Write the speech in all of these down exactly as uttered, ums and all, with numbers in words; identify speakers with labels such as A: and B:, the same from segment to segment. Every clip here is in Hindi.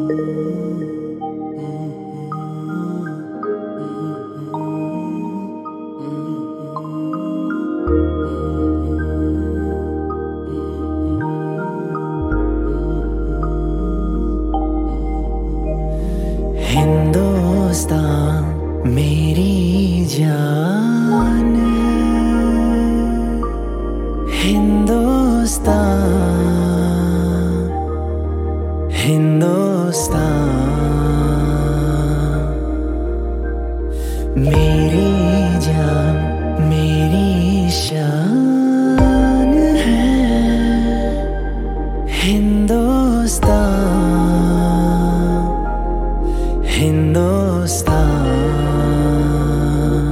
A: हिंदुस्तान मेरी जान, हिंदुस्तान हिंदुस्तान मेरी जान मेरी शान है। हिंदुस्तान हिंदुस्तान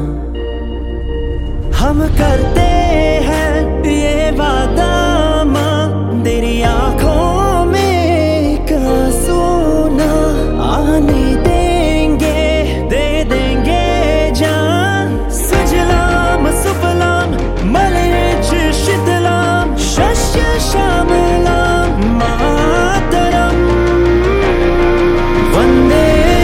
A: हम करते हैं ये वादा माँ, तेरी आँखों में का सोना आने देंगे, दे देंगे जान। सुजलाम सुफलाम मलयज शीतलाम शस्य श्यामलाम मातरम वंदे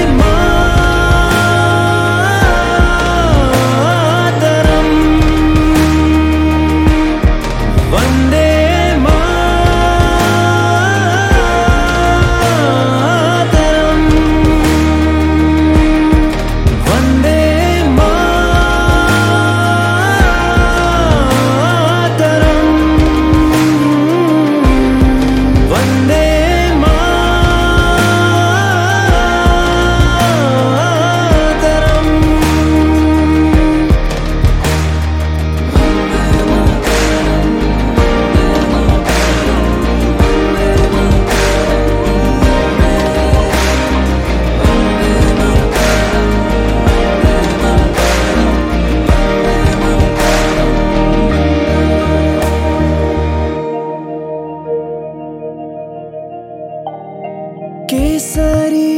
A: केसरी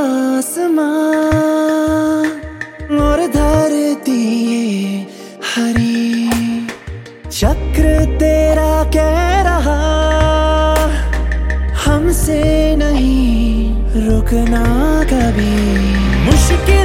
A: आसमां और धरती हरी, चक्र तेरा कह रहा हमसे नहीं रुकना कभी। मुश्किल